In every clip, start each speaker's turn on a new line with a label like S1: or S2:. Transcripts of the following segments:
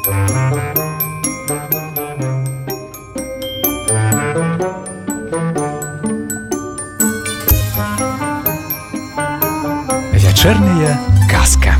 S1: Вечерняя казка.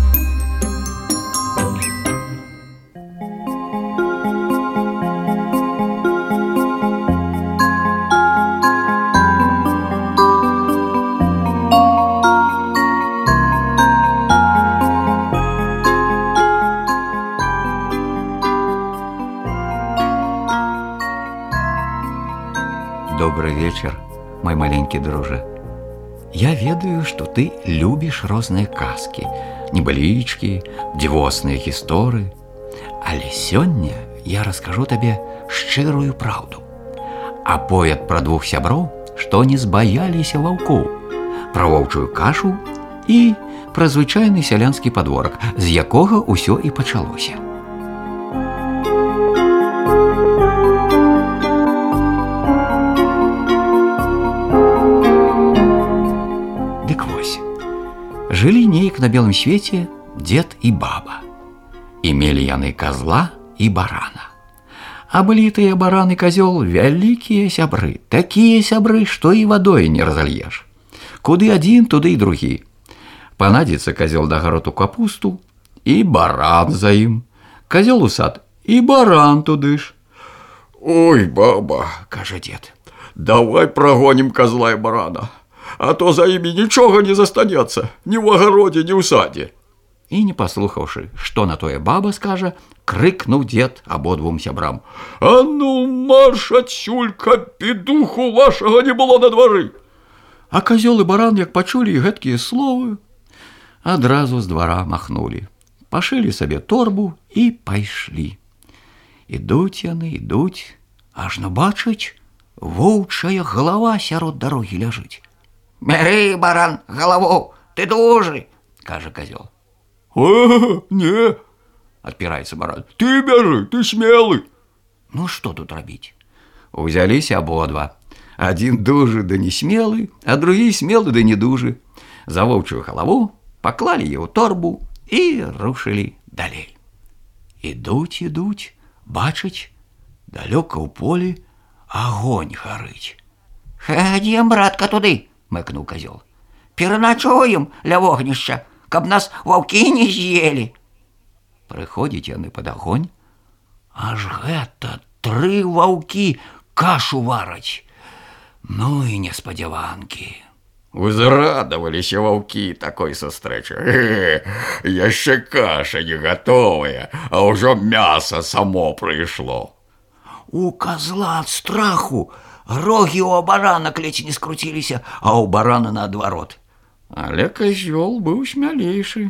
S2: Добрый вечер, мой маленький друже. Я ведаю, что ты любишь розные казки, небылічкі, дзівосныя гісторыі. Але сёння я раскажу табе шчырую праўду. Аповед пра двух сяброў, што не збаяліся ваўкоў, пра воўчую кашу і пра звычайны сялянскі падворак, з якога ўсё і пачалося. Жылі неяк на белым свеце дзед і баба. Имелі яны казла і барана. А былі тыя баран і казёл вялікія сябры, такія сябры, што і вадой не разальеш. Куды адзін, туды і другі. Панадзіцца казёл да гароту капусту, і баран за ім. Казёл у сад, і баран туды ж.
S3: Ой, баба,
S2: кажа дзед,
S3: давай прагонім казла і барана. А то за імі нічога не застанецца, ні ў агародзе, ні ў садзе.
S2: І не паслухаўшы, што на тое баба скажа, крыкнуў дзед абодвум сябрам:
S3: А ну, марш адсюль, каб бедуху вашага не было на двары.
S2: А казёл і баран, як пачулі гэткія словы, адразу з двара махнулі, пашылі сабе торбу і пайшлі. Ідуць яны, ідуць, ажно бачаць, воўчая галава сярод дарогі ляжыць.
S4: Бяры, баран, галаву, ты дужы,
S2: кажа казёл.
S3: Не,
S2: адпіраецца баран,
S3: ты бяры, ты смелы.
S2: Ну што тут рабіць? Узяліся абодва. Адзін дужы да не смелы, а другі смелы да не дужы. За воўчую галаву паклалі яе ў торбу і рушылі далей. Ідуць, ідуць, бачаць, далёка ў полі агонь гарыць.
S4: Хадзем, братка, туды, мыкнуў казёл. Пераначуем ля вогнішча, каб нас ваўкі не з'елі.
S2: Прыходзяць яны пад агонь, аж гэта 3 ваўкі кашу вараць. Ну і неспадзяванкі.
S3: Узрадаваліся ваўкі такой сустрэчы. Яшчэ каша не гатовая, а ўжо мяса само прыйшло.
S2: У казла ад страху рогі ў баранак ледзь не скруціліся, а ў барана наадварот.
S3: Але казёл быў смялейшы.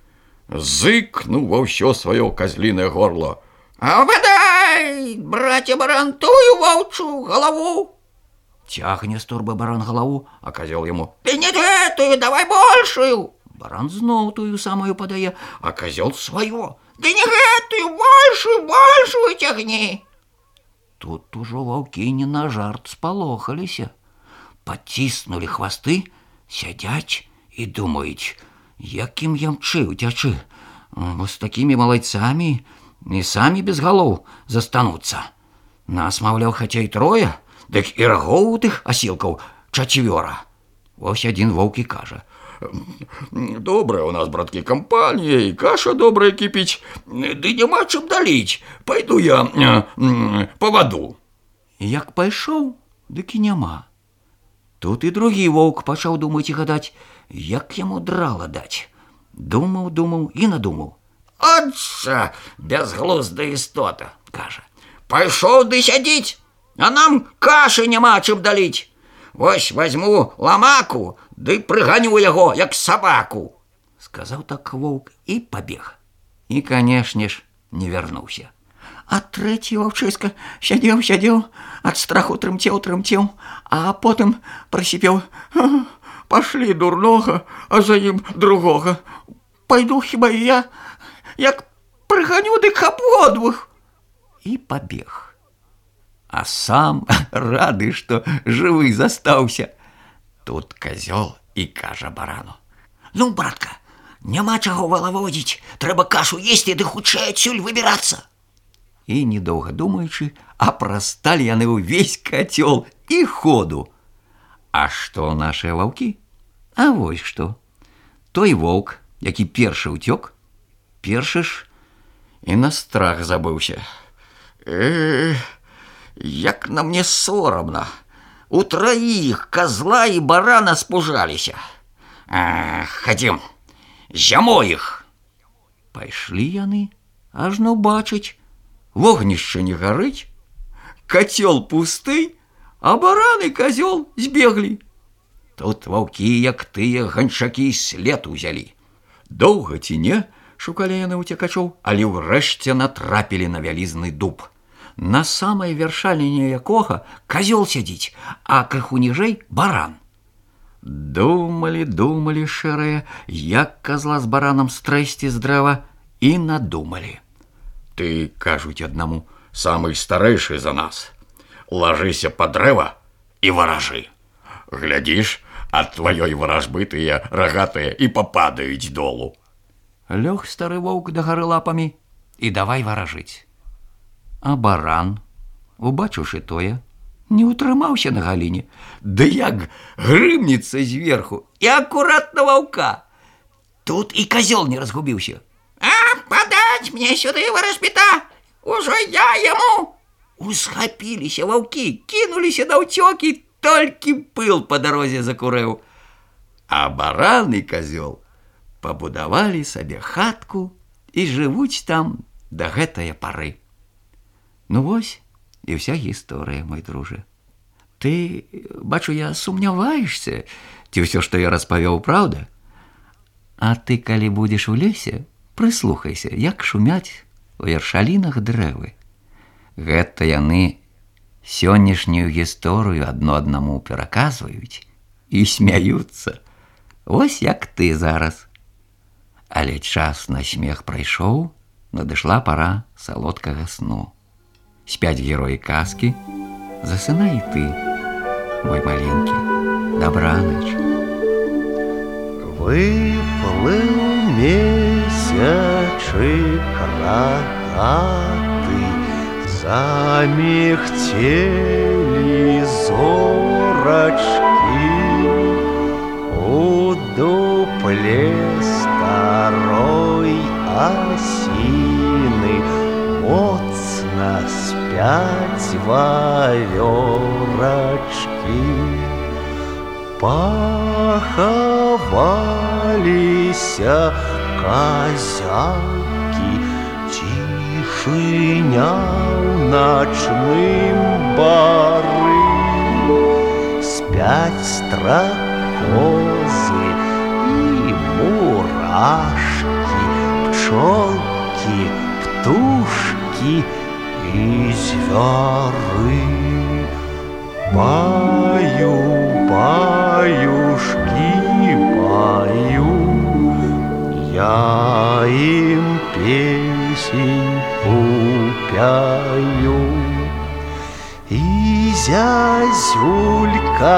S3: Зыкнуў ва ўсё сваё казлінае горло.
S4: А бадай, браце баран, тую воўчую галаву.
S2: Цягне з торбы баран галаву, а казёл яму:
S4: Ты не гэтую, давай большую.
S2: Баран зноў тую самую падае, а казёл сваё:
S4: Ты не гэтую, большую цягні.
S2: Тут ужо ваўкі не на жарт спалохаліся. Паціснулі хвасты, сядзяць і думаюць, якім ямчы уцячы, бо з такімі малайцамі і самі без галоў застануцца. Нас, маўляў, хаця і 3, дык і рагоў у тых асілкаў 4. Вось адзін воўк і кажа:
S3: Добрая у нас, браткі, кампанія, і каша добрая кіпіць, ды няма чым даліць. Пайду я па ваду.
S2: Як пайшоў, дык і няма. Тут і другі воўк пачаў думаць і гадаць, як яму драла даць. Думаў і надумаў.
S4: Отча, бязглуздая істота, кажа. Пайшоў ды сядзіць, а нам кашы няма чым даліць. Вось возьму ламаку, ды прыганю яго, як сабаку.
S2: Сказаў так воўк і пабег. І, канешне ж, не вярнуўся. А 3 ваўчыска сядзеў, ад страху трымцеў, а потым прасіпеў:
S3: Пашлі дурнога, а за ім другога.
S4: Пайду хіба і я, як прыганю, дык абодвух.
S2: І пабег. А сам рады, што жывы застаўся. Тут казёл і кажа барану:
S4: Ну, братка, Няма чаго валаводзіць, трэба кашу есці, ды хутчэй адсюль выбірацца.
S2: І, недоўга думаючы, апрасталі яны ўвесь кацёл і ходу. А што нашыя ваўкі? А вось што. Той воўк, які першы ўцёк, першы ж і на страх забыўся.
S4: Як на мне сорамна. Утраіх козла і барана спужаліся. Хадзім, зямой іх.
S2: Пайшлі яны, ажно бачыць. Вогнішча не гарыць, кацёл пусты, а баран і казёл збеглі. Тут ваўкі, як тыя ганчакі, след узялі. Доўга ці не шукалі яны уцекачоў, але ўрэшце натрапілі на вялізны дуб. На самай вяршаліне якога казёл сядзіць, а крыху ніжэй баран. Думалі, шэрыя, як казла з баранам стрэсці з дрэва, і надумалі.
S3: Ты, кажуць аднаму, самы старэйшы за нас. Лажыся па дрэва і варажы. Глядзіш, ад тваёй варажбы тыя рагатыя і пападаюць долу.
S2: Лёг стары воўк дагары лапамі і давай варажыць. А баран, убачыўшы тое, не ўтрымаўся на галіне, ды як грымнецца зверху і акурат на ваўка.
S4: Тут і казёл не разгубіўся. Падаць мне сюды, варажбіта, ужо я яму. Усхапіліся ваўкі, кінуліся наўцёкі, толькі пыл па дарозе закурэў.
S2: А баран і казёл пабудавалі сабе хатку і жывуць там да гэтае пары. Ну вось і ўся гісторыя, мой дружа. Ты, бачу, я сумняваешся, ці ўсё, што я распавёў, праўда? А ты, калі будзеш у лесе, прыслухайся, як шумяць у вяршалінах дрэвы. Гэта яны сённяшнюю гісторыю адно аднаму пераказваюць і смяюцца. Вось як ты зараз. Але час на смех прайшоў, надышла пара салодкага сну. Спяць героі казкі, засынай і ты, мой маленькі, дабранач.
S5: Выплыў месячык рагаты, замігцелі зорачкі, у дупле старой асіны моцна спяць вавёрачкі. Пахаваліся казякі, цішыня ў начным бары, спяць стракозы і мурашкі, пчолкі, птушкі і звяры. Баю, баюшкі, баю, я ім песеньку пяю. І зязюлька,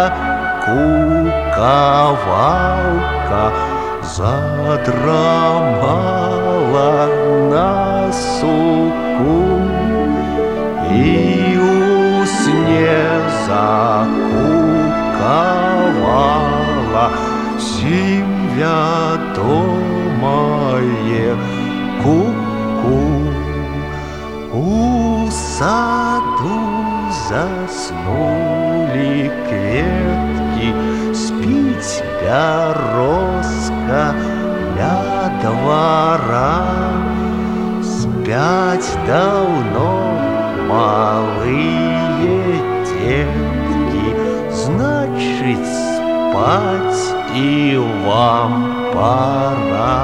S5: кукавалка задрамала на суку, і у сне закукавала сім вядомае ку-ку. У саду заснулі кветкі, спіць бярозка ля двара, спяць даўно малые детки, значит, спать и вам пора.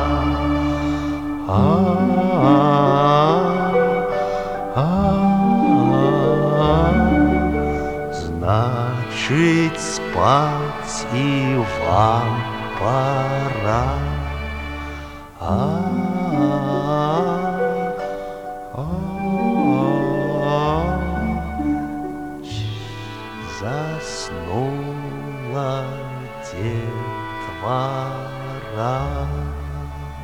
S5: Значит, спать и вам пора. Заснула детвора.